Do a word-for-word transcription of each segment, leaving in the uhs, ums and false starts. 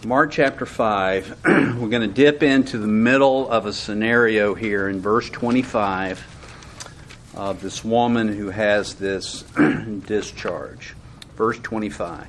Mark chapter five, we're going to dip into the middle of a scenario here in verse twenty-five of this woman who has this discharge. Verse twenty-five.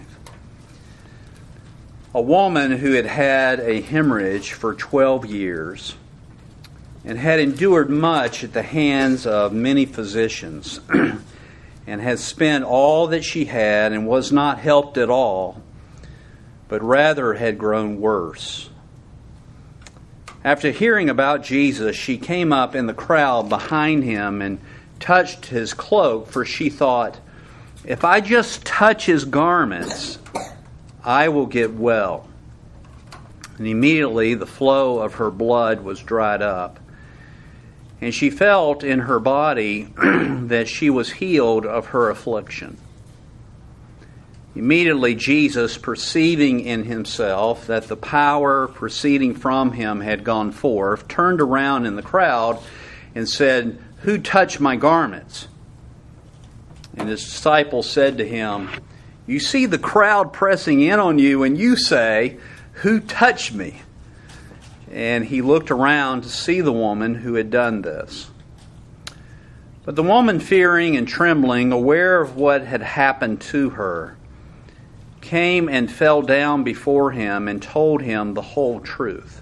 A woman who had had a hemorrhage for twelve years and had endured much at the hands of many physicians and had spent all that she had and was not helped at all, but rather had grown worse. After hearing about Jesus, she came up in the crowd behind him and touched his cloak, for she thought, "If I just touch his garments, I will get well." And immediately the flow of her blood was dried up, and she felt in her body that she was healed of her affliction. Immediately Jesus, perceiving in himself that the power proceeding from him had gone forth, turned around in the crowd and said, "Who touched my garments?" And his disciples said to him, "You see the crowd pressing in on you, and you say, 'Who touched me?'" And he looked around to see the woman who had done this. But the woman, fearing and trembling, aware of what had happened to her, came and fell down before him and told him the whole truth.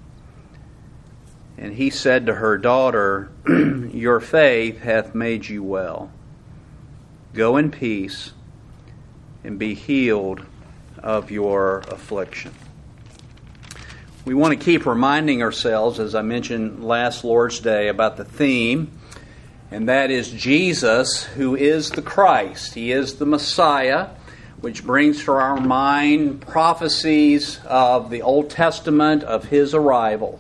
And he said to her, "Daughter, your faith hath made you well. Go in peace and be healed of your affliction." We want to keep reminding ourselves, as I mentioned last Lord's Day, about the theme, and that is Jesus, who is the Christ. He is the Messiah, which brings to our mind prophecies of the Old Testament of his arrival.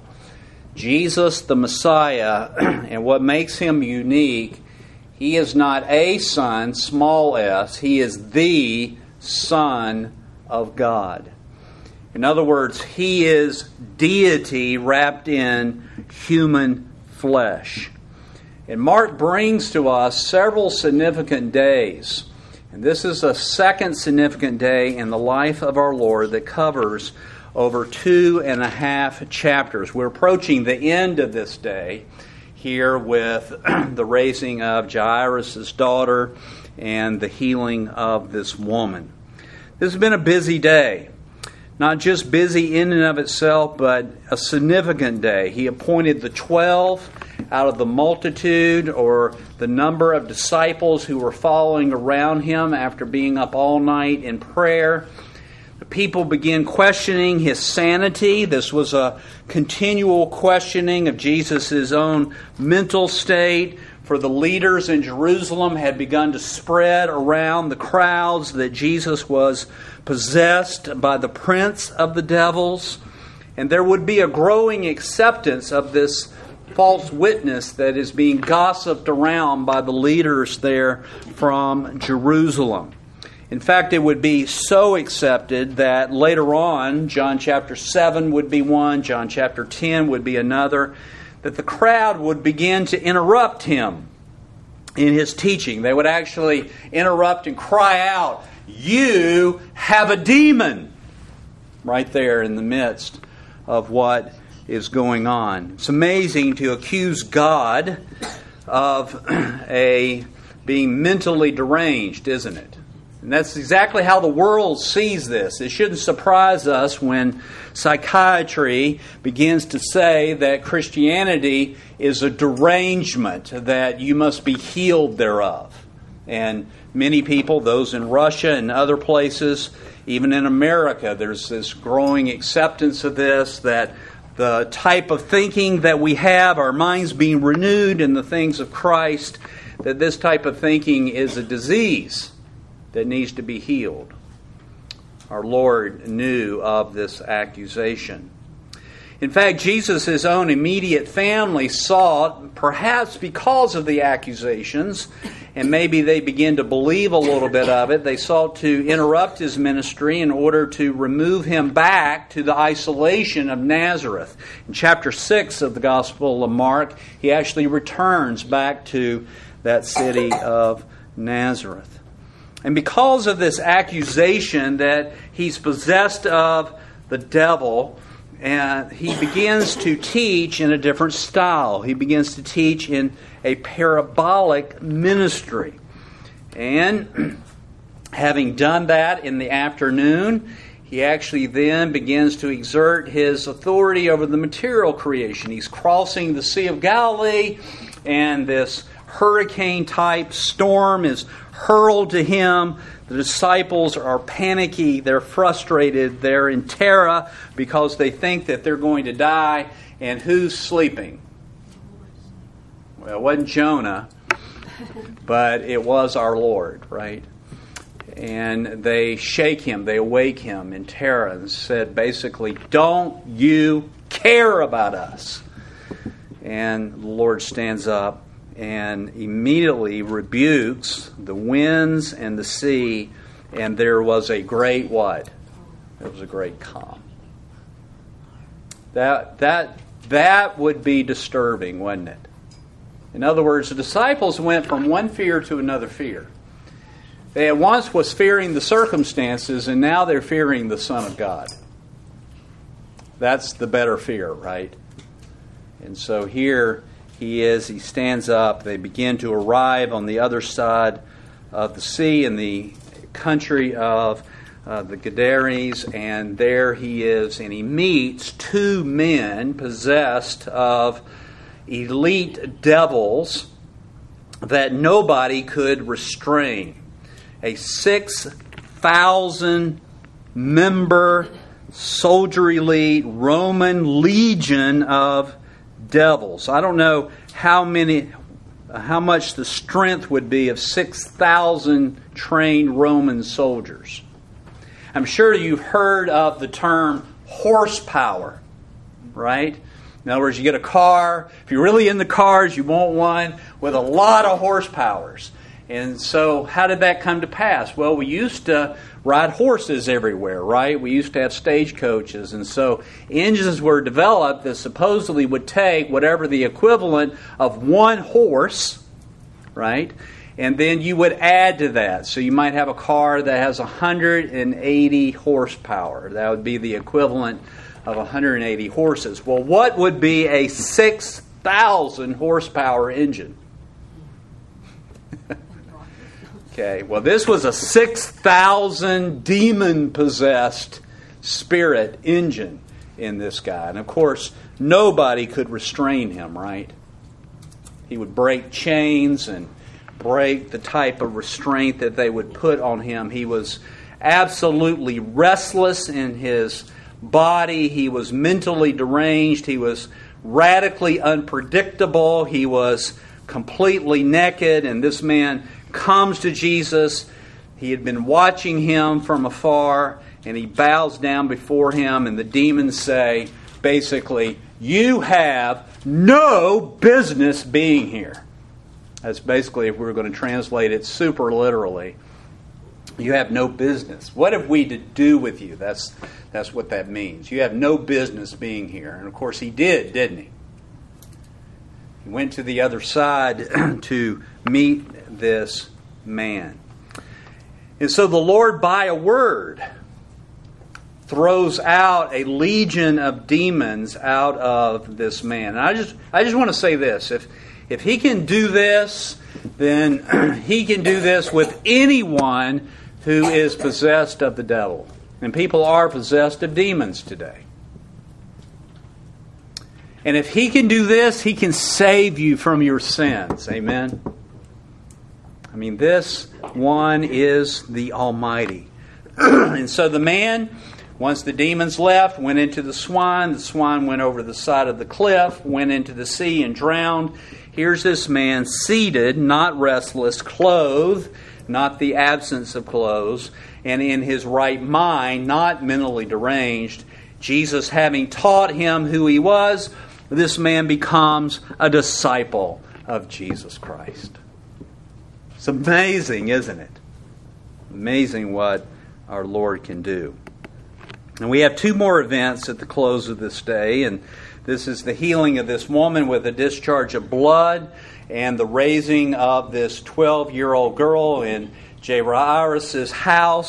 Jesus, the Messiah, and what makes him unique, he is not a son, small s, he is the Son of God. In other words, he is deity wrapped in human flesh. And Mark brings to us several significant days. And this is a second significant day in the life of our Lord that covers over two and a half chapters. We're approaching the end of this day here with the raising of Jairus' daughter and the healing of this woman. This has been a busy day. Not just busy in and of itself, but a significant day. He appointed the twelve out of the multitude, or the number of disciples who were following around him after being up all night in prayer. The people began questioning his sanity. This was a continual questioning of Jesus' own mental state. For the leaders in Jerusalem had begun to spread around the crowds that Jesus was possessed by the prince of the devils. And there would be a growing acceptance of this false witness that is being gossiped around by the leaders there from Jerusalem. In fact, it would be so accepted that later on, John chapter seven would be one, John chapter ten would be another, that the crowd would begin to interrupt him in his teaching. They would actually interrupt and cry out, "You have a demon!" right there in the midst of what is going on. It's amazing to accuse God of a being mentally deranged, isn't it? And that's exactly how the world sees this. It shouldn't surprise us when psychiatry begins to say that Christianity is a derangement, that you must be healed thereof. And many people, those in Russia and other places, even in America, there's this growing acceptance of this, that the type of thinking that we have, our minds being renewed in the things of Christ, that this type of thinking is a disease that needs to be healed. Our Lord knew of this accusation. In fact, Jesus' own immediate family sought, perhaps because of the accusations, and maybe they began to believe a little bit of it, they sought to interrupt his ministry in order to remove him back to the isolation of Nazareth. In chapter six of the Gospel of Mark, he actually returns back to that city of Nazareth. And because of this accusation that he's possessed of the devil, and he begins to teach in a different style. He begins to teach in a parabolic ministry. And having done that in the afternoon, he actually then begins to exert his authority over the material creation. He's crossing the Sea of Galilee, and this hurricane-type storm is hurled to him. The disciples are panicky, they're frustrated, they're in terror because they think that they're going to die. And who's sleeping? Well, it wasn't Jonah, but it was our Lord, right? And they shake him, they awake him in terror and said basically, "Don't you care about us?" And the Lord stands up and immediately rebukes the winds and the sea, and there was a great what? There was a great calm. That that that would be disturbing, wouldn't it? In other words, the disciples went from one fear to another fear. They at once was fearing the circumstances, and now they're fearing the Son of God. That's the better fear, right? And so here he is, he stands up, they begin to arrive on the other side of the sea in the country of uh, the Gadarenes, and there he is, and he meets two men possessed of elite devils that nobody could restrain. A six thousand member soldier elite Roman legion of devils. I don't know how many, how much the strength would be of six thousand trained Roman soldiers. I'm sure you've heard of the term horsepower, right? In other words, you get a car. If you're really into cars, you want one with a lot of horsepowers. And so how did that come to pass? Well, we used to ride horses everywhere, right? We used to have stagecoaches. And so engines were developed that supposedly would take whatever the equivalent of one horse, right? And then you would add to that. So you might have a car that has one hundred eighty horsepower. That would be the equivalent of one hundred eighty horses. Well, what would be a six thousand horsepower engine? Okay, well, this was a six thousand demon-possessed spirit engine in this guy. And, of course, nobody could restrain him, right? He would break chains and break the type of restraint that they would put on him. He was absolutely restless in his body. He was mentally deranged. He was radically unpredictable. He was completely naked, and this man comes to Jesus. He had been watching him from afar, and he bows down before him, and the demons say, basically, "You have no business being here." That's basically, if we were going to translate it super literally, you have no business. What have we to do with you? That's that's what that means. You have no business being here. And of course he did, didn't he? He went to the other side to meet this man. And so the Lord, by a word, throws out a legion of demons out of this man. And I just I just want to say this. If if he can do this, then he can do this with anyone who is possessed of the devil. And people are possessed of demons today. And if he can do this, he can save you from your sins. Amen? I mean, this one is the Almighty. And so the man, once the demons left, went into the swine. The swine went over the side of the cliff, went into the sea and drowned. Here's this man seated, not restless, clothed, not the absence of clothes, and in his right mind, not mentally deranged. Jesus, having taught him who he was, this man becomes a disciple of Jesus Christ. It's amazing, isn't it? Amazing what our Lord can do. And we have two more events at the close of this day, and this is the healing of this woman with a discharge of blood and the raising of this twelve-year-old girl in Jairus' house.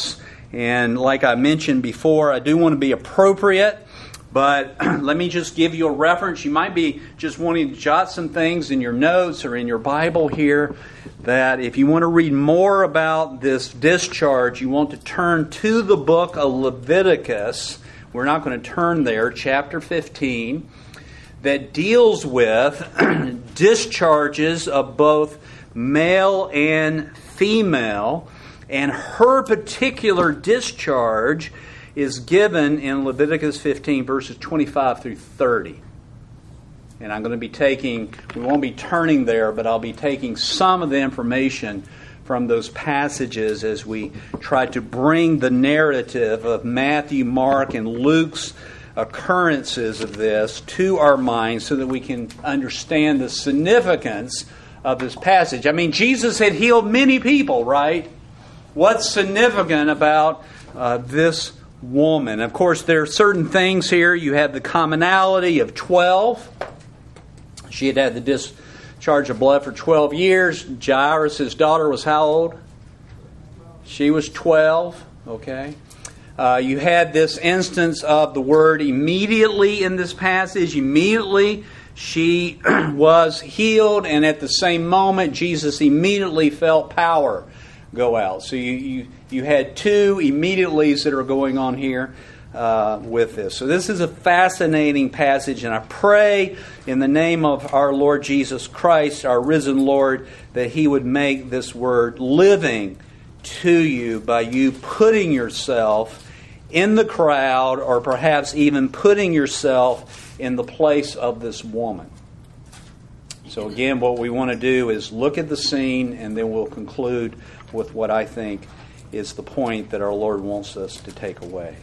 And like I mentioned before, I do want to be appropriate, but let me just give you a reference. You might be just wanting to jot some things in your notes or in your Bible here, that if you want to read more about this discharge, you want to turn to the book of Leviticus. We're not going to turn there, chapter fifteen, that deals with discharges of both male and female, and her particular discharge is given in Leviticus fifteen, verses twenty-five through thirty. And I'm going to be taking, we won't be turning there, but I'll be taking some of the information from those passages as we try to bring the narrative of Matthew, Mark, and Luke's occurrences of this to our minds so that we can understand the significance of this passage. I mean, Jesus had healed many people, right? What's significant about uh, this woman? Of course, there are certain things here. You have the commonality of twelve. She had had the discharge of blood for twelve years. Jairus' daughter was how old? She was twelve. Okay. Uh, you had this instance of the word immediately in this passage. Immediately she was healed, and at the same moment Jesus immediately felt power go out. So you, you, you had two immediatelys that are going on here uh, with this. So this is a fascinating passage, and I pray in the name of our Lord Jesus Christ, our risen Lord, that He would make this word living to you by you putting yourself in the crowd, or perhaps even putting yourself in the place of this woman. So again, what we want to do is look at the scene, and then we'll conclude with what I think is the point that our Lord wants us to take away.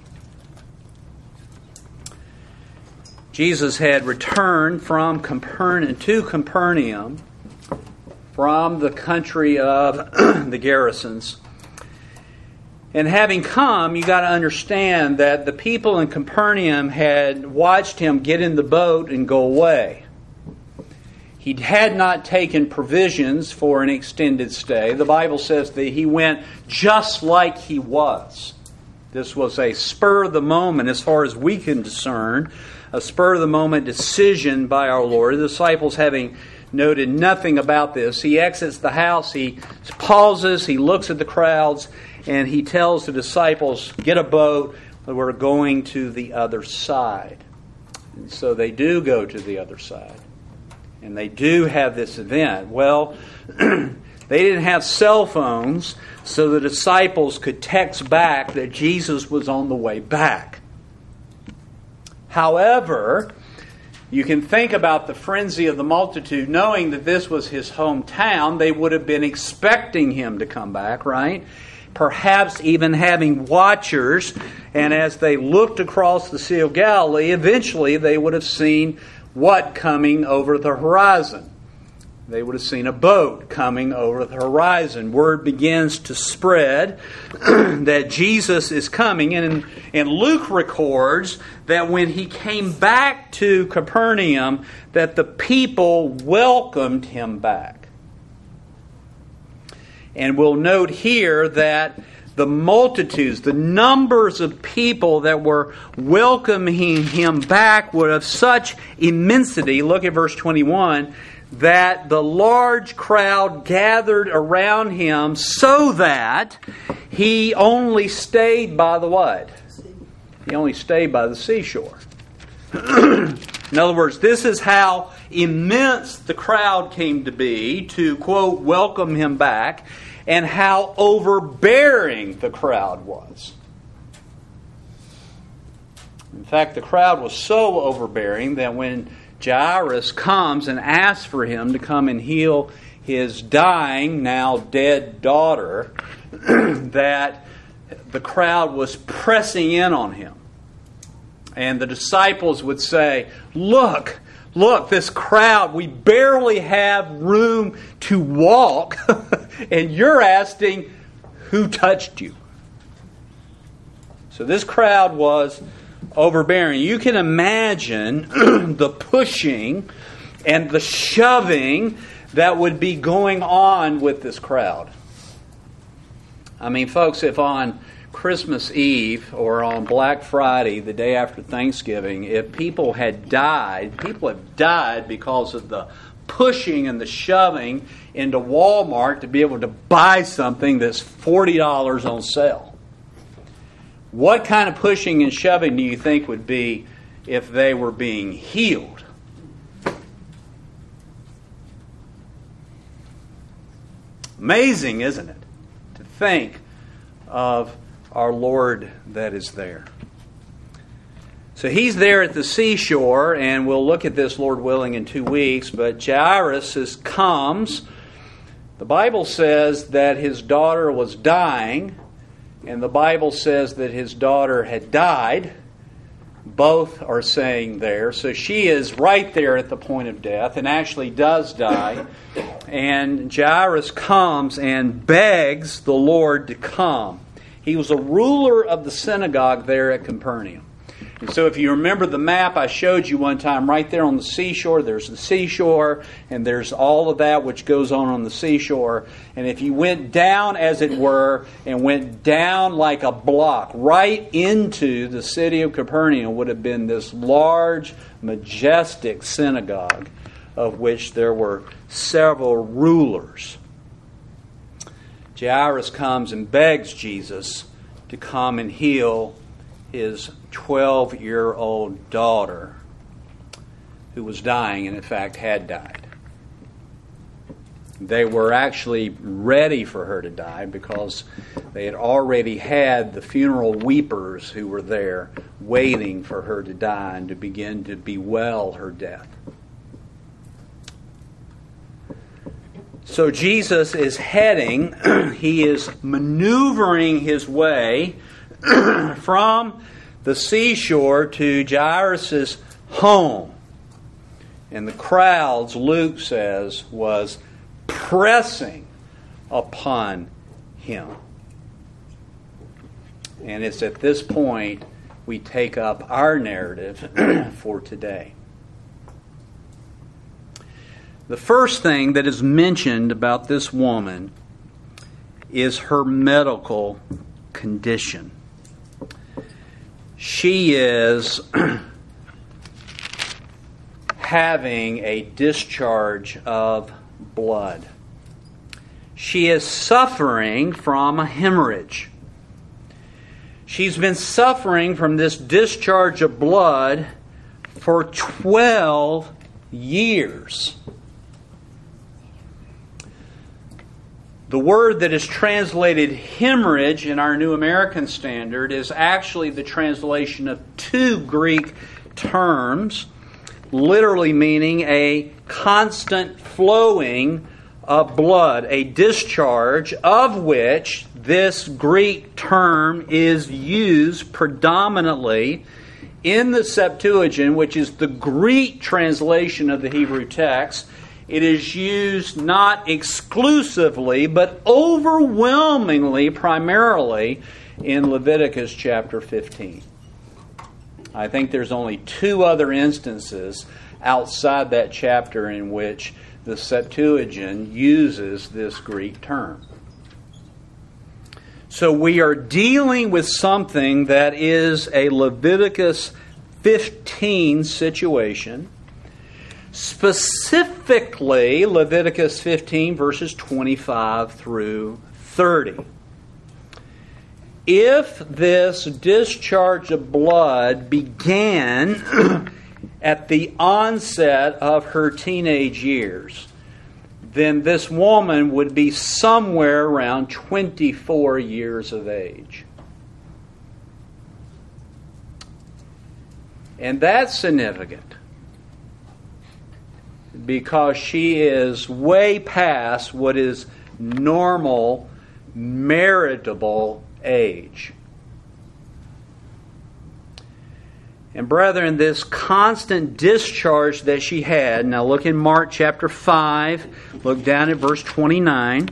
Jesus had returned from Capernaum to Capernaum from the country of the Gerasenes. And having come, you got to understand that the people in Capernaum had watched him get in the boat and go away. He had not taken provisions for an extended stay. The Bible says that he went just like he was. This was a spur of the moment, as far as we can discern, a spur of the moment decision by our Lord. The disciples, having noted nothing about this, he exits the house, he pauses, he looks at the crowds, and he tells the disciples, get a boat, we're going to the other side. And so they do go to the other side. And they do have this event. Well, they didn't have cell phones, so the disciples could text back that Jesus was on the way back. However, you can think about the frenzy of the multitude, knowing that this was his hometown. They would have been expecting him to come back, right? Perhaps even having watchers, and as they looked across the Sea of Galilee, eventually they would have seen what coming over the horizon? They would have seen a boat coming over the horizon. Word begins to spread that Jesus is coming, and, and Luke records that when he came back to Capernaum, that the people welcomed him back. And we'll note here that the multitudes, the numbers of people that were welcoming him back were of such immensity. Look at verse twenty-one. That the large crowd gathered around him so that he only stayed by the what? He only stayed by the seashore. In other words, this is how immense the crowd came to be to, quote, welcome him back, and how overbearing the crowd was. In fact, the crowd was so overbearing that when Jairus comes and asks for him to come and heal his dying, now dead daughter, that the crowd was pressing in on him. And the disciples would say, look, look, this crowd, we barely have room to walk, and you're asking, who touched you? So this crowd was overbearing. You can imagine the pushing and the shoving that would be going on with this crowd. I mean, folks, if on Christmas Eve or on Black Friday, the day after Thanksgiving, if people had died, people have died because of the pushing and the shoving into Walmart to be able to buy something that's forty dollars on sale. What kind of pushing and shoving do you think would be if they were being healed? Amazing, isn't it, to think of our Lord that is there. So he's there at the seashore, and we'll look at this, Lord willing, in two weeks. But Jairus is, comes. The Bible says that his daughter was dying, and the Bible says that his daughter had died. Both are saying there. So she is right there at the point of death, and actually does die. And Jairus comes and begs the Lord to come. He was a ruler of the synagogue there at Capernaum. And so if you remember the map I showed you one time, right there on the seashore, there's the seashore, and there's all of that which goes on on the seashore. And if you went down, as it were, and went down like a block, right into the city of Capernaum would have been this large, majestic synagogue, of which there were several rulers. Jairus comes and begs Jesus to come and heal his twelve-year-old daughter, who was dying and in fact had died. They were actually ready for her to die because they had already had the funeral weepers who were there waiting for her to die and to begin to bewail her death. So Jesus is heading, he is maneuvering his way from the seashore to Jairus' home. And the crowds, Luke says, was pressing upon him. And it's at this point we take up our narrative for today. The first thing that is mentioned about this woman is her medical condition. She is having a discharge of blood. She is suffering from a hemorrhage. She's been suffering from this discharge of blood for twelve years. The word that is translated hemorrhage in our New American Standard is actually the translation of two Greek terms, literally meaning a constant flowing of blood, a discharge of which this Greek term is used predominantly in the Septuagint, which is the Greek translation of the Hebrew text. It is used not exclusively, but overwhelmingly, primarily, in Leviticus chapter fifteen. I think there's only two other instances outside that chapter in which the Septuagint uses this Greek term. So we are dealing with something that is a Leviticus fifteen situation. Specifically, Leviticus fifteen, verses twenty-five through thirty. If this discharge of blood began at the onset of her teenage years, then this woman would be somewhere around twenty-four years of age. And that's significant, because she is way past what is normal, meritable age. And brethren, this constant discharge that she had, now look in Mark chapter five, look down at verse twenty-nine.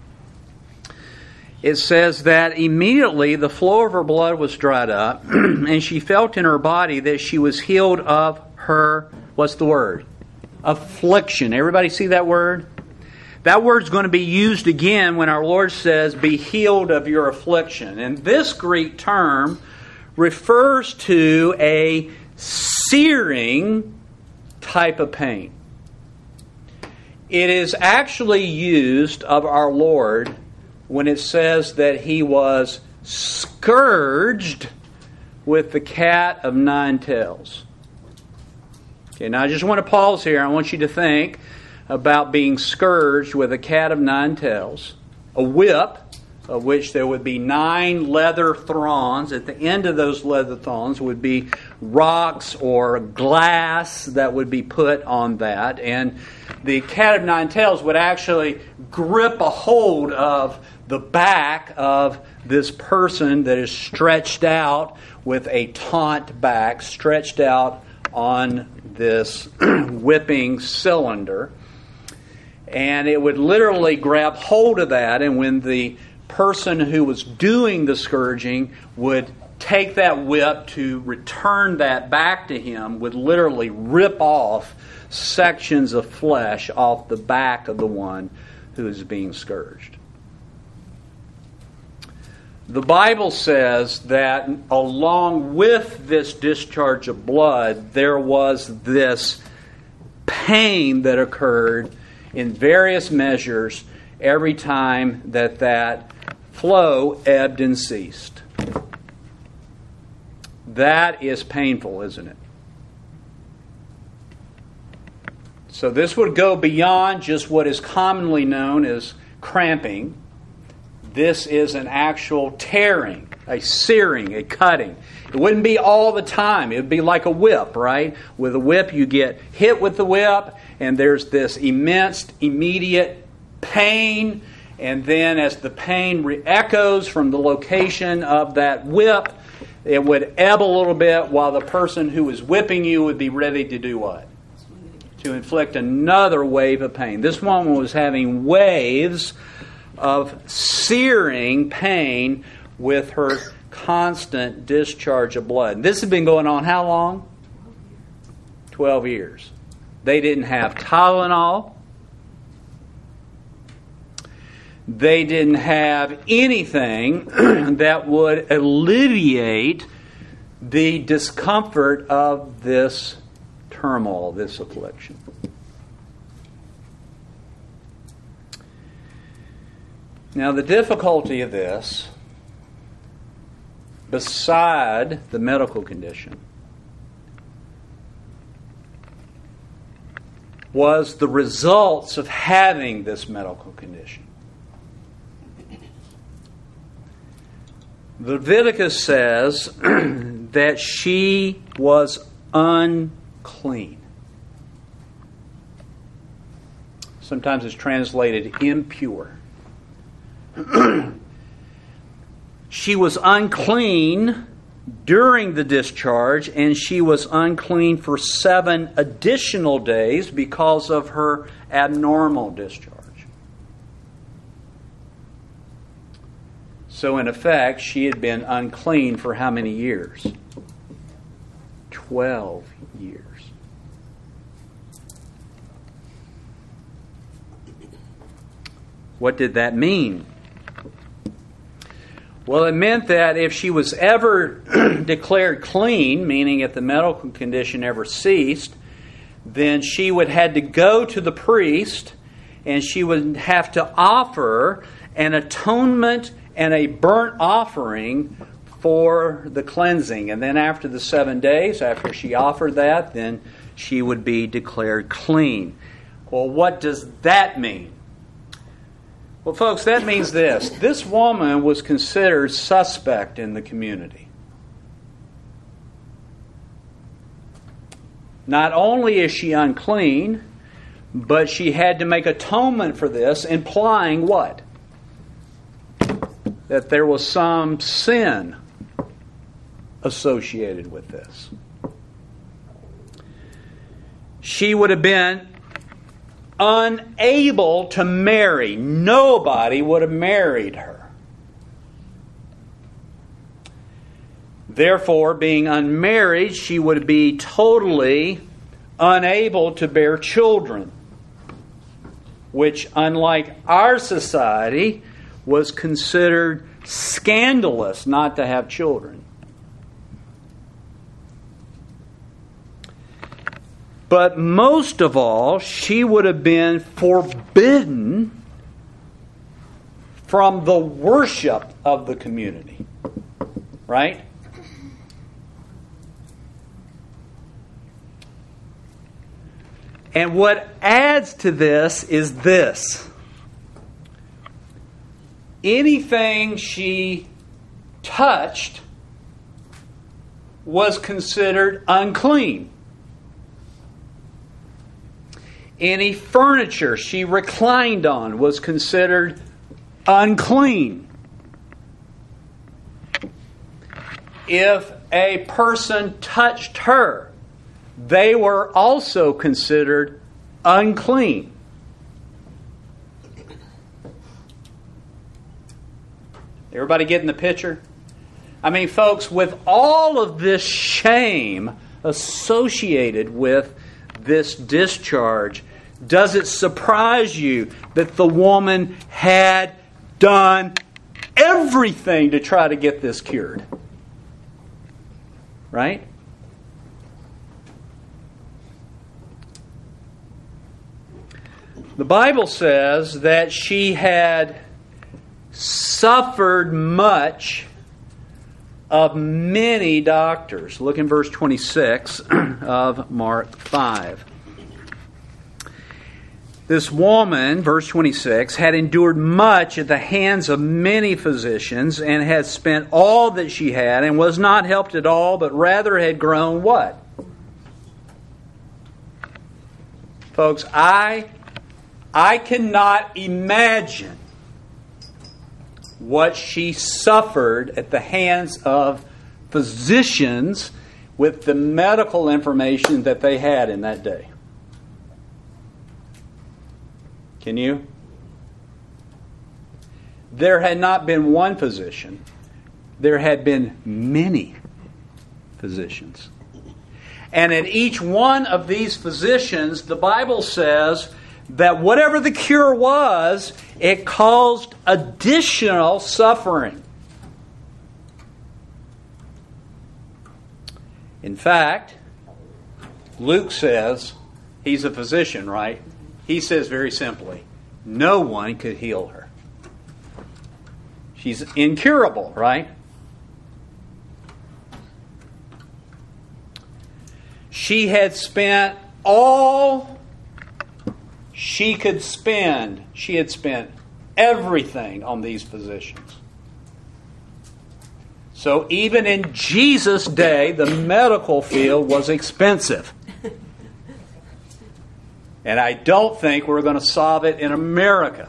It says that immediately the flow of her blood was dried up, and she felt in her body that she was healed of her, what's the word? Affliction. Everybody see that word? That word's going to be used again when our Lord says, be healed of your affliction. And this Greek term refers to a searing type of pain. It is actually used of our Lord when it says that He was scourged with the cat of nine tails. Okay, now I just want to pause here. I want you to think about being scourged with a cat of nine tails, a whip, of which there would be nine leather thongs. At the end of those leather thongs would be rocks or glass that would be put on that. And the cat of nine tails would actually grip a hold of the back of this person that is stretched out with a taut back, stretched out on this whipping cylinder. And it would literally grab hold of that, and when the person who was doing the scourging would take that whip to return that back to him, would literally rip off sections of flesh off the back of the one who is being scourged. The Bible says that along with this discharge of blood, there was this pain that occurred in various measures every time that that flow ebbed and ceased. That is painful, isn't it? So this would go beyond just what is commonly known as cramping. This is an actual tearing, a searing, a cutting. It wouldn't be all the time. It would be like a whip, right? With a whip, you get hit with the whip, and there's this immense, immediate pain. And then as the pain re-echoes from the location of that whip, it would ebb a little bit while the person who was whipping you would be ready to do what? To inflict another wave of pain. This woman was having waves of searing pain with her constant discharge of blood. This has been going on how long? Twelve years. They didn't have Tylenol. They didn't have anything that would alleviate the discomfort of this turmoil, this affliction. Now, the difficulty of this, beside the medical condition, was the results of having this medical condition. Leviticus says that she was unclean. Sometimes it's translated impure. She was unclean during the discharge, and she was unclean for seven additional days because of her abnormal discharge. So in effect, she had been unclean for how many years? Twelve years. What did that mean? Well, it meant that if she was ever declared clean, meaning if the medical condition ever ceased, then she would have to go to the priest and she would have to offer an atonement and a burnt offering for the cleansing. And then after the seven days, after she offered that, then she would be declared clean. Well, what does that mean? Well, folks, that means this. This woman was considered suspect in the community. Not only is she unclean, but she had to make atonement for this, implying what? That there was some sin associated with this. She would have been unable to marry. Nobody would have married her. Therefore, being unmarried, she would be totally unable to bear children. which, unlike our society, was considered scandalous not to have children. But most of all, she would have been forbidden from the worship of the community. Right? And what adds to this is this. Anything she touched was considered unclean. Any furniture she reclined on was considered unclean. If a person touched her, they were also considered unclean. Everybody getting the picture? I mean, folks, with all of this shame associated with this discharge, does it surprise you that the woman had done everything to try to get this cured? Right? The Bible says that she had suffered much of many doctors. Look in verse twenty-six of Mark five. This woman, verse twenty-six, had endured much at the hands of many physicians and had spent all that she had and was not helped at all, but rather had grown what? Folks, I, I cannot imagine what she suffered at the hands of physicians with the medical information that they had in that day. Can you? There had not been one physician. There had been many physicians. And at each one of these physicians, the Bible says that whatever the cure was, it caused additional suffering. In fact, Luke says, he's a physician, right? He says very simply, no one could heal her. She's incurable, right? She had spent all she could spend. She had spent everything on these physicians. So even in Jesus' day, the medical field was expensive. And I don't think we're going to solve it in America.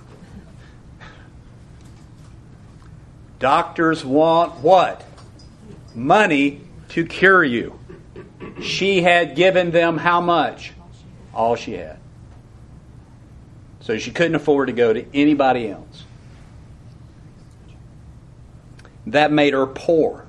Doctors want what? Money to cure you. She had given them how much? All she had. So she couldn't afford to go to anybody else. That made her poor.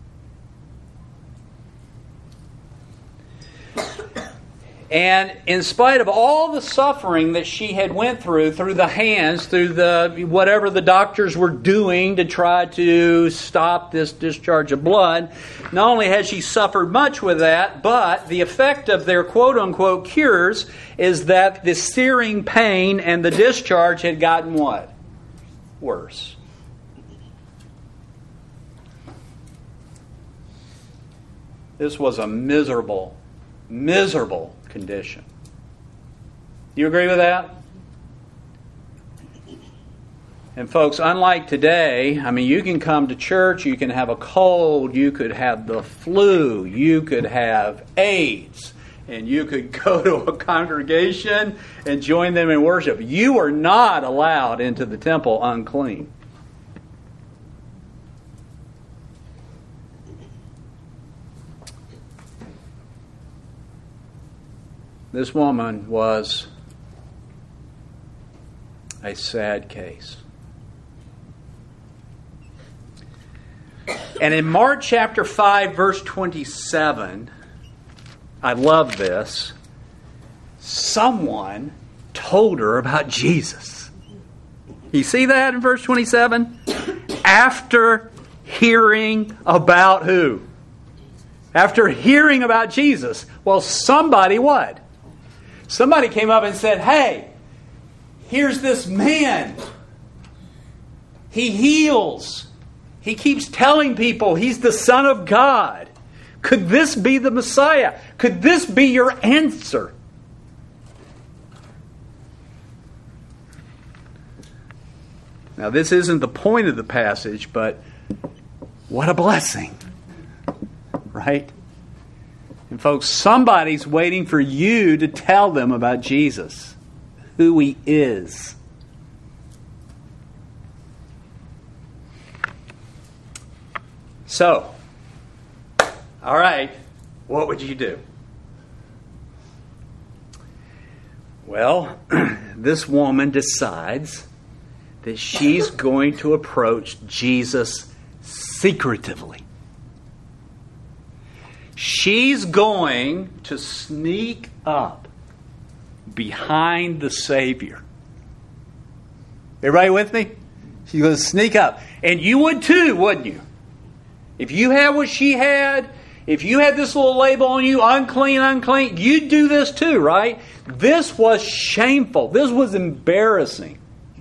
And in spite of all the suffering that she had went through, through the hands, through the whatever the doctors were doing to try to stop this discharge of blood, not only had she suffered much with that, but the effect of their quote-unquote cures is that the searing pain and the discharge had gotten what? Worse. This was a miserable, miserable condition. Do you agree with that? And folks, unlike today, I mean, you can come to church, you can have a cold, you could have the flu, you could have AIDS, and you could go to a congregation and join them in worship. You are not allowed into the temple unclean. This woman was a sad case. And in Mark chapter five, verse twenty-seven, I love this. Someone told her about Jesus. You see that in verse twenty-seven? After hearing about who? After hearing about Jesus. Well, somebody what? Somebody came up and said, hey, here's this man. He heals. He keeps telling people he's the Son of God. Could this be the Messiah? Could this be your answer? Now, this isn't the point of the passage, but what a blessing. Right? And folks, somebody's waiting for you to tell them about Jesus, who He is. So, all right, what would you do? Well, this woman decides that she's going to approach Jesus secretively. She's going to sneak up behind the Savior. Everybody with me? She's going to sneak up. And you would too, wouldn't you? If you had what she had, if you had this little label on you, unclean, unclean, you'd do this too, right? This was shameful. This was embarrassing.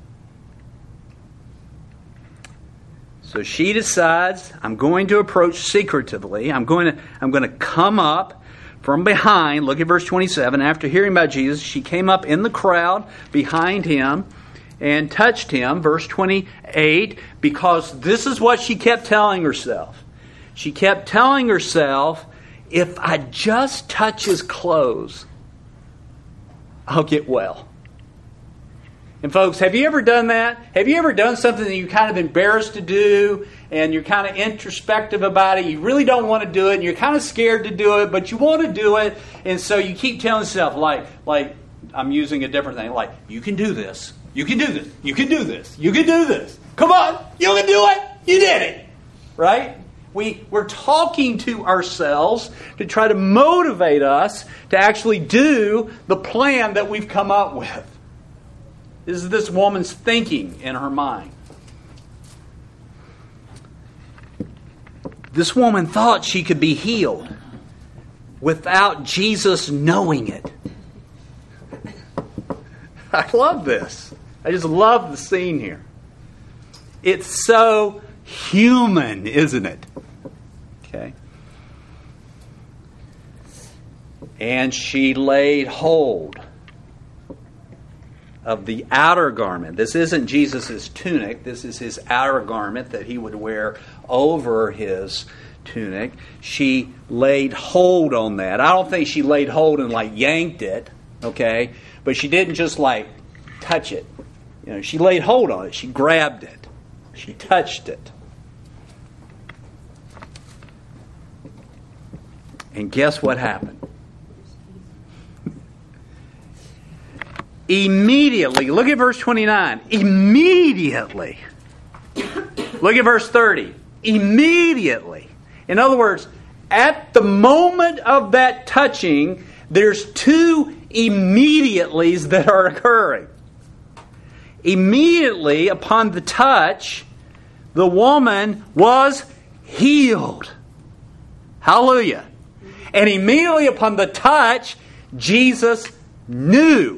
So she decides, I'm going to approach secretively. I'm going to, I'm going to come up from behind. Look at verse twenty-seven. After hearing about Jesus, she came up in the crowd behind Him and touched Him. Verse twenty-eight, because this is what she kept telling herself. She kept telling herself, if I just touch His clothes, I'll get well. And folks, have you ever done that? Have you ever done something that you're kind of embarrassed to do and you're kind of introspective about it? You really don't want to do it and you're kind of scared to do it, but you want to do it. And so you keep telling yourself, like, like I'm using a different thing, like, you can do this. You can do this. You can do this. You can do this. Come on. You can do it. You did it. Right? We, we're talking to ourselves to try to motivate us to actually do the plan that we've come up with. This is this woman's thinking in her mind. This woman thought she could be healed without Jesus knowing it. I love this. I just love the scene here. It's so human, isn't it? Okay. And she laid hold of the outer garment. This isn't Jesus' tunic. This is His outer garment that He would wear over His tunic. She laid hold on that. I don't think she laid hold and like yanked it, okay? But she didn't just like touch it. You know, she laid hold on it. She grabbed it. She touched it. And guess what happened? Immediately, look at verse twenty-nine. Immediately. Look at verse thirty. Immediately. In other words, at the moment of that touching, there's two immediatelys that are occurring. Immediately upon the touch, the woman was healed. Hallelujah. And immediately upon the touch, Jesus knew.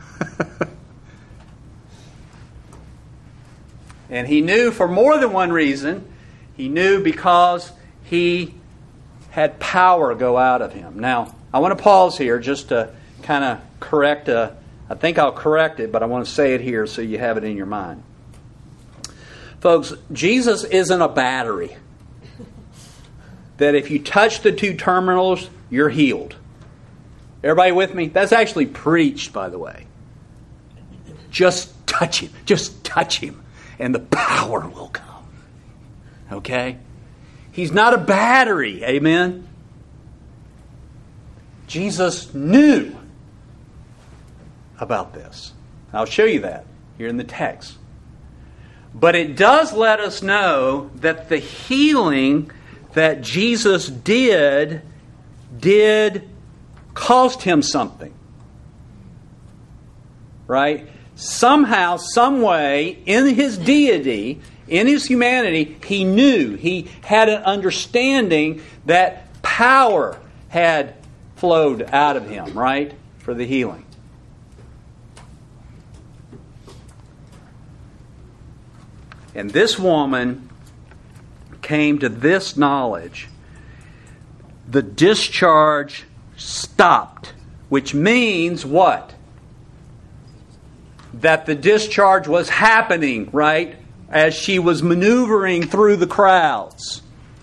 And He knew for more than one reason. He knew because He had power go out of Him. Now, I want to pause here just to kind of correct a, I think I'll correct it, but I want to say it here so you have it in your mind. Folks, Jesus isn't a battery that if you touch the two terminals, you're healed. Everybody with me? That's actually preached, by the way. Just touch Him. Just touch Him. And the power will come. Okay? He's not a battery. Amen? Jesus knew about this. I'll show you that here in the text. But it does let us know that the healing that Jesus did, did cost Him something. right? Somehow, some way, in his deity, in his humanity, he knew, he had an understanding that power had flowed out of him, right, for the healing. And this woman came to this knowledge. The discharge stopped, which means what? That the discharge was happening, right? As she was maneuvering through the crowds.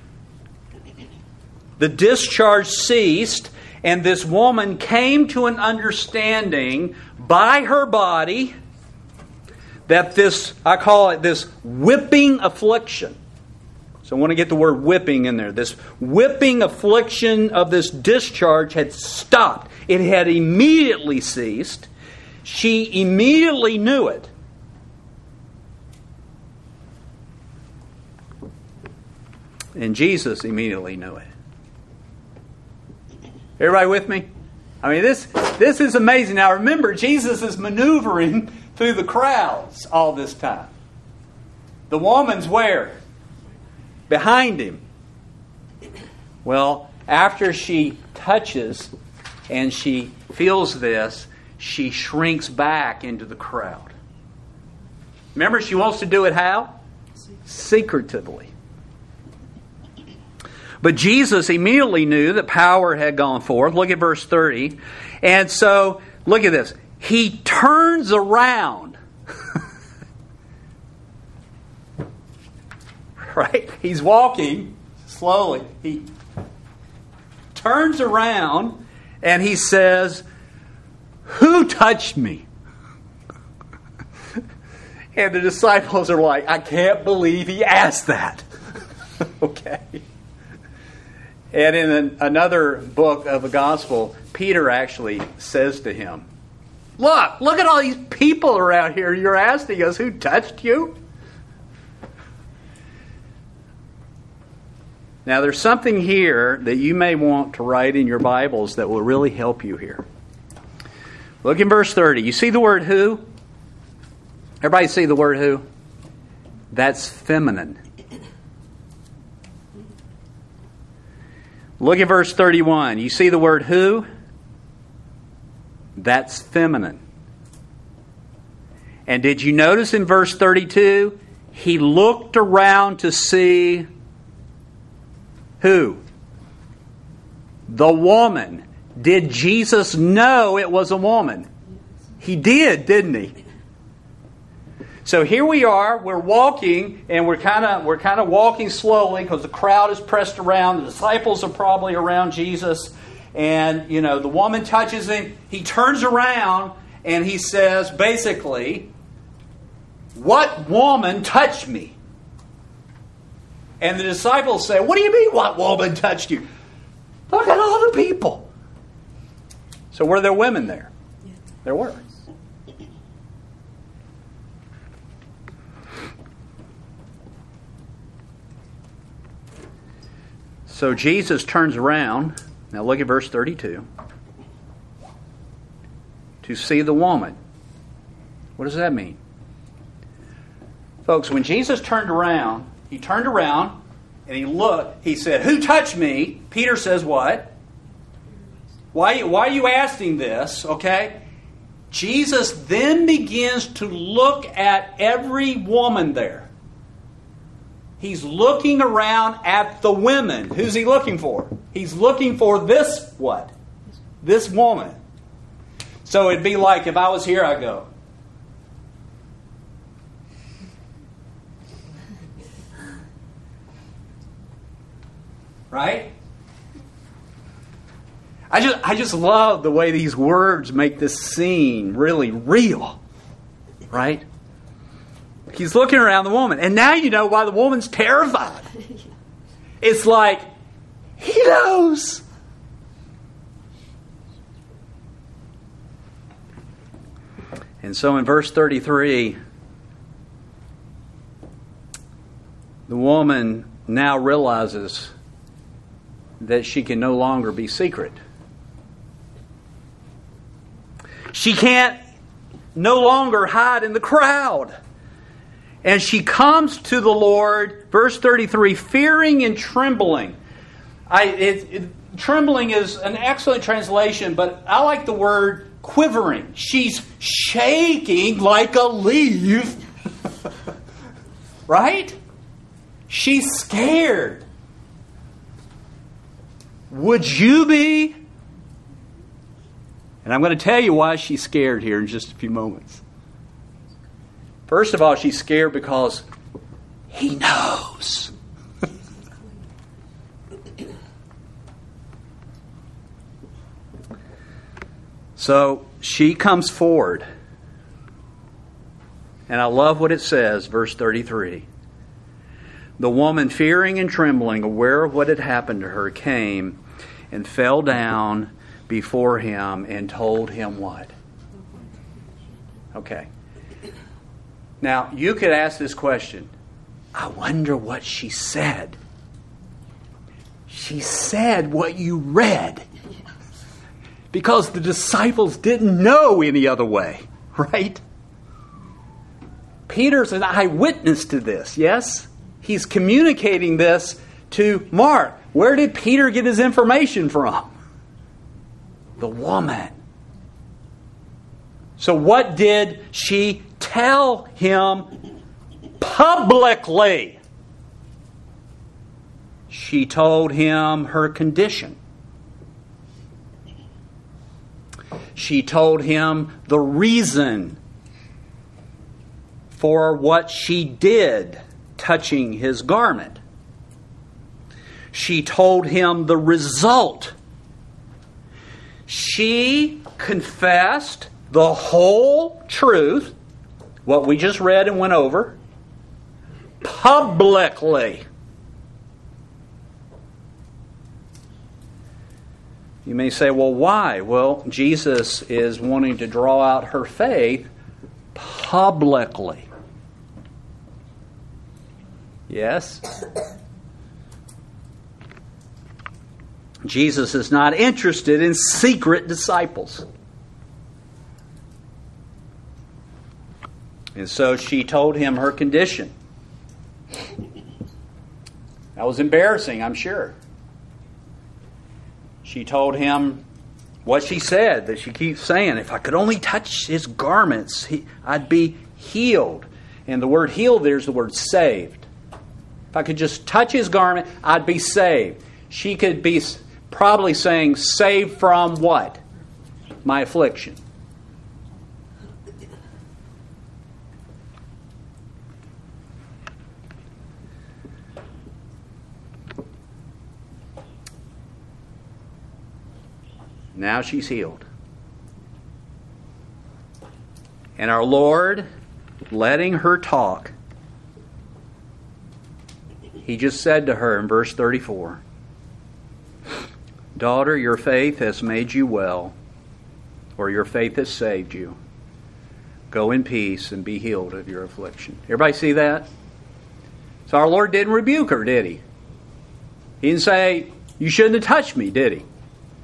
The discharge ceased, and this woman came to an understanding by her body that this, I call it this whipping affliction. So I want to get the word whipping in there. This whipping affliction of this discharge had stopped. It had immediately ceased. She immediately knew it. And Jesus immediately knew it. Everybody with me? I mean, this, this is amazing. Now remember, Jesus is maneuvering through the crowds all this time. The woman's where? Behind him. Well, after she touches and she feels this, she shrinks back into the crowd. Remember, she wants to do it how? Secretively. But Jesus immediately knew that power had gone forth. Look at verse thirty. And so, look at this. He turns around. Right? He's walking slowly. He turns around and he says, "Who touched me?" And the disciples are like, "I can't believe he asked that." Okay. And in an, another book of the gospel, Peter actually says to him, Look, look at all these people around here. You're asking us, who touched you? Now, there's something here that you may want to write in your Bibles that will really help you here. Look in verse thirty. You see the word who? Everybody see the word who? That's feminine. Look at verse thirty-one. You see the word who? That's feminine. And did you notice in verse thirty-two? He looked around to see who? The woman. Did Jesus know it was a woman? He did, didn't he? So here we are, we're walking, and we're kind of we're kind of walking slowly because the crowd is pressed around. The disciples are probably around Jesus, and you know the woman touches him. He turns around and he says, basically, "What woman touched me?" And the disciples say, "What do you mean, what woman touched you? Look at all the people." So were there women there? There were. So Jesus turns around, now look at verse thirty-two, to see the woman. What does that mean? Folks, when Jesus turned around, he turned around and he looked, he said, "Who touched me?" Peter says what? Why, why are you asking this? Okay? Jesus then begins to look at every woman there. He's looking around at the women. Who's he looking for? He's looking for this what? This woman. So it'd be like if I was here, I go. Right? I just I just love the way these words make this scene really real. Right? He's looking around the woman. And now you know why the woman's terrified. It's like, he knows. And so in verse thirty-three, the woman now realizes that she can no longer be secret. She can't no longer hide in the crowd. And she comes to the Lord, verse thirty-three, fearing and trembling. I, it, it, trembling is an excellent translation, but I like the word quivering. She's shaking like a leaf. Right? She's scared. Would you be? And I'm going to tell you why she's scared here in just a few moments. First of all, she's scared because he knows. So she comes forward. And I love what it says, verse thirty-three. The woman, fearing and trembling, aware of what had happened to her, came and fell down before him and told him what? Okay. Now, you could ask this question. I wonder what she said. She said what you read. Because the disciples didn't know any other way, right? Peter's an eyewitness to this, yes? He's communicating this to Mark. Where did Peter get his information from? The woman. So what did she tell him publicly? She told him her condition. She told him the reason for what she did touching his garment. She told him the result. She confessed the whole truth, what we just read and went over, publicly. You may say, well, why? Well, Jesus is wanting to draw out her faith publicly. Yes? Jesus is not interested in secret disciples. And so she told him her condition. That was embarrassing, I'm sure. She told him what she said, that she keeps saying, if I could only touch his garments, he, I'd be healed. And the word healed there is the word saved. If I could just touch his garment, I'd be saved. She could be probably saying, saved from what? My affliction. Now she's healed. And our Lord, letting her talk, He just said to her in verse thirty-four, daughter, your faith has made you well, or your faith has saved you. Go in peace and be healed of your affliction. Everybody see that? So our Lord didn't rebuke her, did He? He didn't say, you shouldn't have touched me, did He?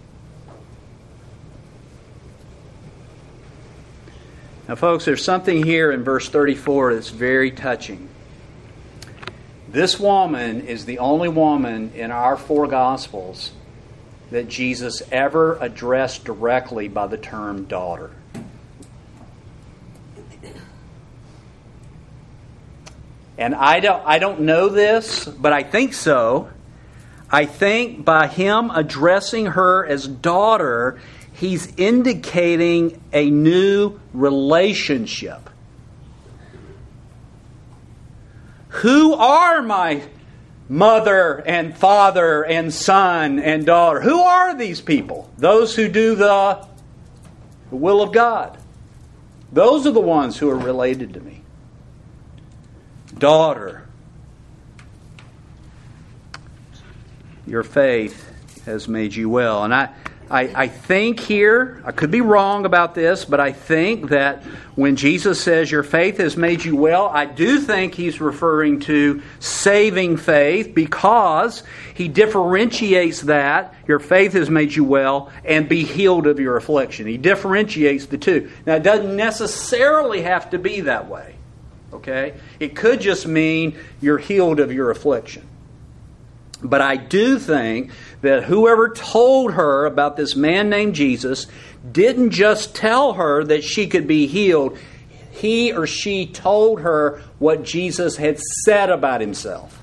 Now, folks, there's something here in verse thirty-four that's very touching. This woman is the only woman in our four Gospels that Jesus ever addressed directly by the term daughter. And I don't, I don't know this, but I think so. I think by Him addressing her as daughter, He's indicating a new relationship. Who are my mother and father and son and daughter? Who are these people? Those who do the, the will of God. Those are the ones who are related to me. Daughter, your faith has made you well. And I, I, I think here, I could be wrong about this, but I think that when Jesus says your faith has made you well, I do think He's referring to saving faith, because He differentiates that, your faith has made you well, and be healed of your affliction. He differentiates the two. Now, it doesn't necessarily have to be that way. Okay? It could just mean you're healed of your affliction. But I do think that whoever told her about this man named Jesus didn't just tell her that she could be healed. He or she told her what Jesus had said about Himself.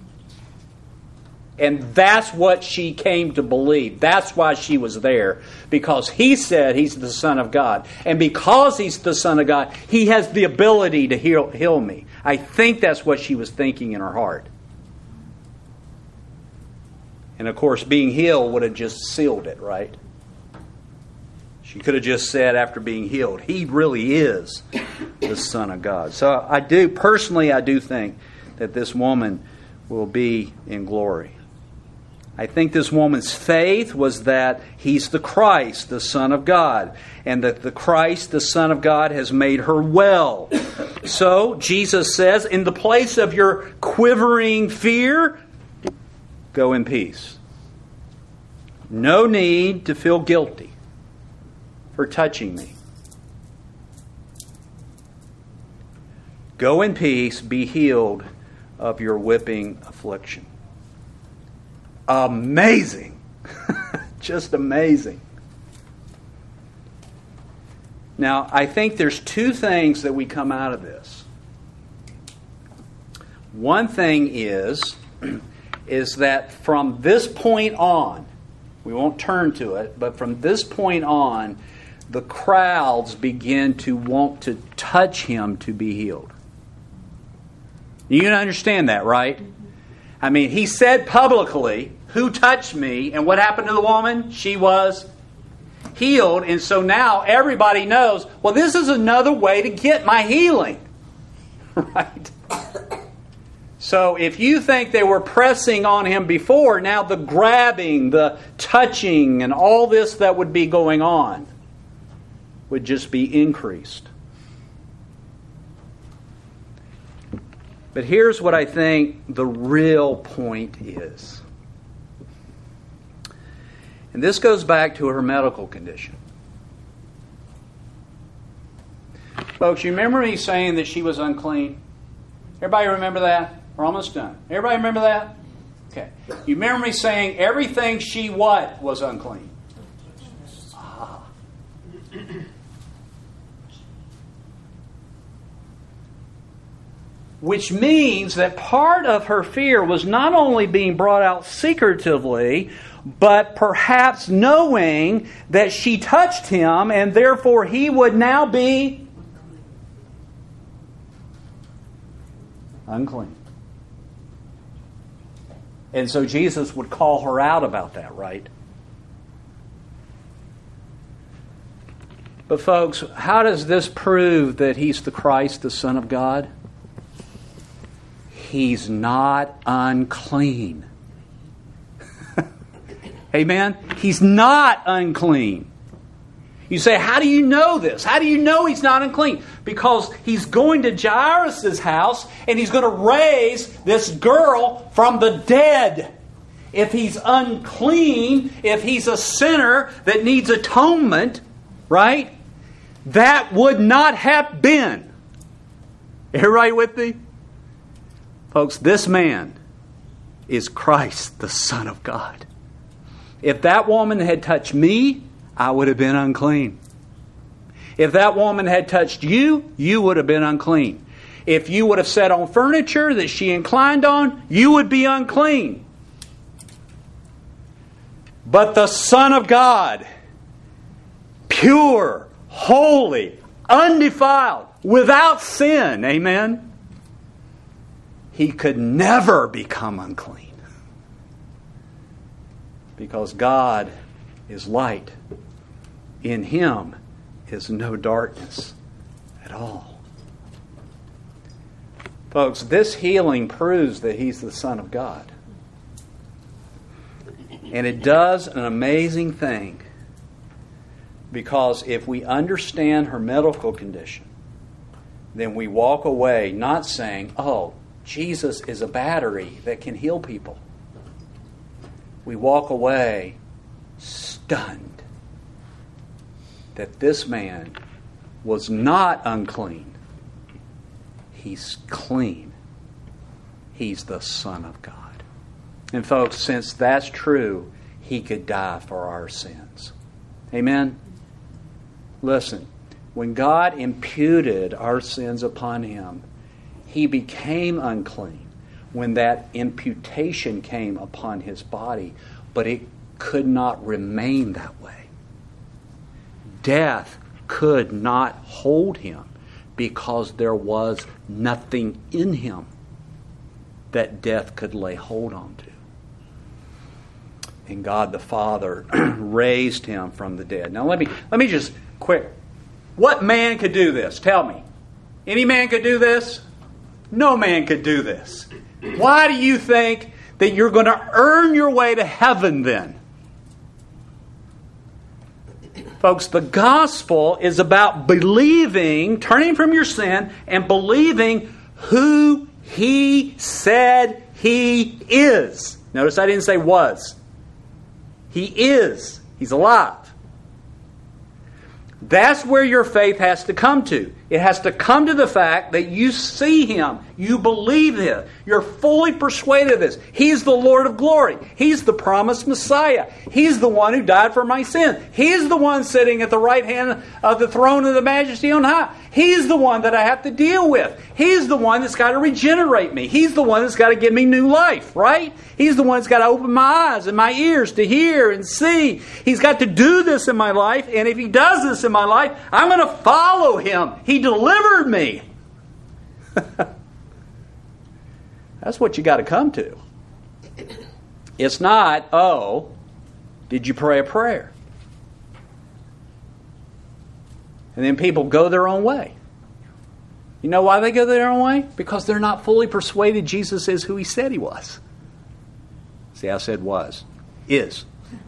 And that's what she came to believe. That's why she was there. Because He said He's the Son of God. And because He's the Son of God, He has the ability to heal, heal me. I think that's what she was thinking in her heart. And of course, being healed would have just sealed it, right? She could have just said after being healed, He really is the Son of God. So I do, personally, I do think that this woman will be in glory. I think this woman's faith was that He's the Christ, the Son of God, and that the Christ, the Son of God, has made her well. So Jesus says, in the place of your quivering fear, go in peace. No need to feel guilty for touching me. Go in peace, be healed of your whipping affliction. Amazing. Just amazing. Now, I think there's two things that we come out of this. One thing is... is that from this point on, we won't turn to it, but from this point on, the crowds begin to want to touch Him to be healed. You can understand that, right? I mean, He said publicly, who touched me? And what happened to the woman? She was healed. And so now everybody knows, well, this is another way to get my healing. Right? So if you think they were pressing on Him before, now the grabbing, the touching, and all this that would be going on would just be increased. But here's what I think the real point is. And this goes back to her medical condition. Folks, you remember me saying that she was unclean? Everybody remember that? We're almost done. Everybody remember that? Okay. You remember me saying everything she what was unclean? Ah. Which means that part of her fear was not only being brought out secretively, but perhaps knowing that she touched Him and therefore He would now be unclean. And so Jesus would call her out about that, right? But folks, how does this prove that He's the Christ, the Son of God? He's not unclean. Amen? He's not unclean. You say, how do you know this? How do you know He's not unclean? Because He's going to Jairus' house and He's going to raise this girl from the dead. If He's unclean, if He's a sinner that needs atonement, right? That would not have been. Everybody with me? Folks, this man is Christ, the Son of God. If that woman had touched me, I would have been unclean. If that woman had touched you, you would have been unclean. If you would have sat on furniture that she inclined on, you would be unclean. But the Son of God, pure, holy, undefiled, without sin, amen? He could never become unclean. Because God is light. In Him is no darkness at all. Folks, this healing proves that He's the Son of God. And it does an amazing thing. Because if we understand her medical condition, then we walk away not saying, oh, Jesus is a battery that can heal people. We walk away stunned that this man was not unclean. He's clean. He's the Son of God. And folks, since that's true, He could die for our sins. Amen? Listen, when God imputed our sins upon Him, He became unclean when that imputation came upon His body, but it could not remain that way. Death could not hold Him because there was nothing in Him that death could lay hold on to. And God the Father raised Him from the dead. Now let me let me just quick. What man could do this? Tell me. Any man could do this? No man could do this. Why do you think that you're going to earn your way to heaven then? Folks, the gospel is about believing, turning from your sin and believing who He said He is. Notice I didn't say was. He is. He's alive. That's where your faith has to come to. It has to come to the fact that you see Him. You believe Him. You're fully persuaded of this. He's the Lord of glory. He's the promised Messiah. He's the one who died for my sin. He's the one sitting at the right hand of the throne of the Majesty on high. He's the one that I have to deal with. He's the one that's got to regenerate me. He's the one that's got to give me new life, right? He's the one that's got to open my eyes and my ears to hear and see. He's got to do this in my life, and if He does this in my life, I'm going to follow Him. He delivered me. That's what you got to come to. It's not, oh, did you pray a prayer? And then people go their own way. You know why they go their own way? Because they're not fully persuaded Jesus is who He said He was. See, I said was. Is.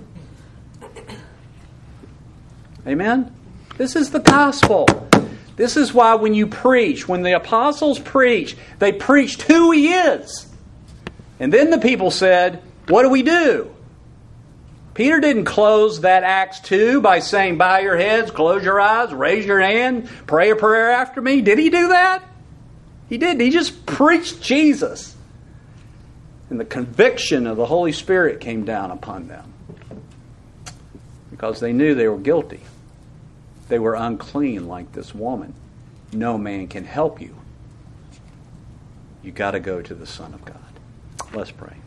Amen? This is the gospel. This is why when you preach, when the apostles preach, they preached who He is. And then the people said, what do we do? Peter didn't close that Acts two by saying, bow your heads, close your eyes, raise your hand, pray a prayer after me. Did he do that? He didn't. He just preached Jesus. And the conviction of the Holy Spirit came down upon them. Because they knew they were guilty. They were unclean like this woman. No man can help you. You got to go to the Son of God. Let's pray.